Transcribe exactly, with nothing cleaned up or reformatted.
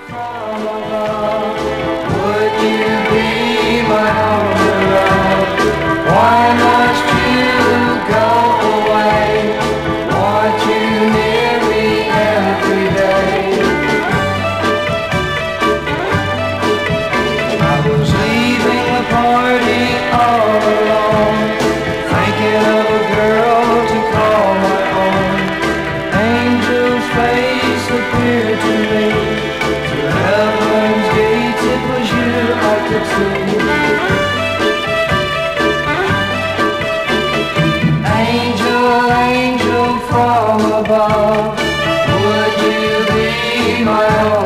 from above. Would you be my only love? Why must you go away? Want you near me every day. I was leaving the party all alone, thinking of a girl to call my own. Angel's face appeared to me. To heaven's gates it was you I could see. Angel, angel from above, would you be my own?